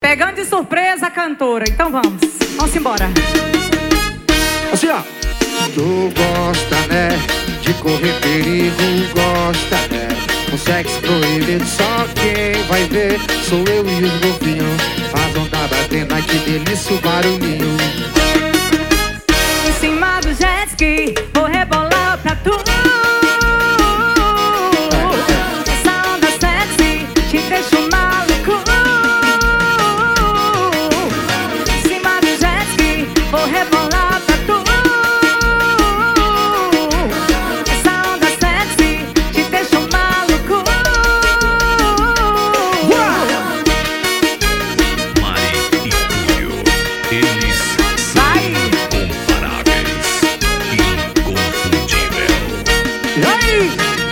Pegando de surpresa a cantora. Então vamos embora. Assim, ó. Tu gosta, né, de correr perigo, gosta, né, com sexo proibido, só quem vai ver sou eu e os golfinhos. Faz onda batendo, ai que delícia o barulhinho. Em cima do jet ski, vou rebolar pra tu. Essa onda sexy te deixa um maluco. Em cima do jet ski, vou rebolar pra tu. Essa onda sexy te deixa um maluco. Mari e Túlio, eles são incomparáveis, inconfundível. E aí?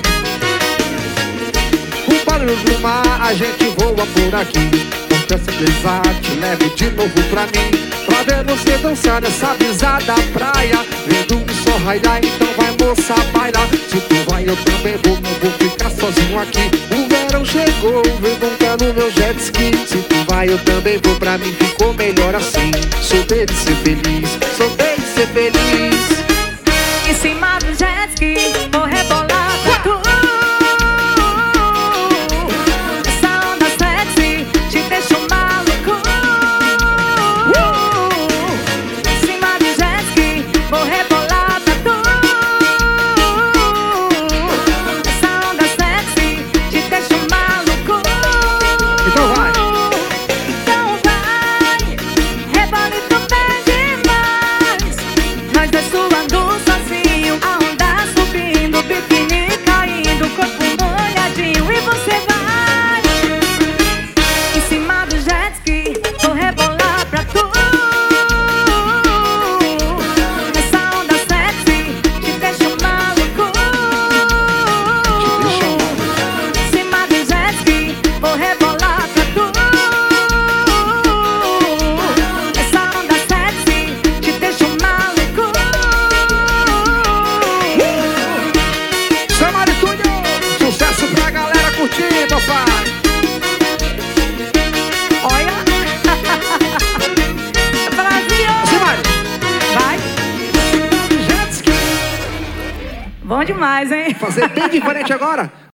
O barulho do mar, a gente voa por aqui. Confessa pesar, te levo de novo pra mim, pra ver você dançar nessa brisa da praia, vendo um sol raiar, então vai moça, baila. Se tu vai eu também vou, não vou ficar sozinho aqui. O verão chegou, vem montar no meu jet ski. Se tu vai eu também vou, pra mim ficou melhor assim. Solteiro e ser feliz, solteiro e ser feliz. Em cima do jet ski, vou rebolar pra tu. Essa onda sexy te deixa um maluco. Em cima do jet ski, vou rebolar pra tu. Essa onda sexy te deixa um maluco. Então vai. Então vai, rebola e tu pede mais. Nós dois suando sozinho, a onda subindo, biquíni caindo, corpo molhadinho. E você vai em cima do jet ski, vou rebolar pra tu. Essa onda sexy te deixa um maluco. Em cima do jet ski, vou rebolar pra tu. Essa onda sexy te deixa um maluco. Seu Mari e Túlio, sucesso pra galera curtir, papai. Olha, Brasil, Seu Mari. vai, Jet ski. bom demais, hein? Fazer bem diferente agora.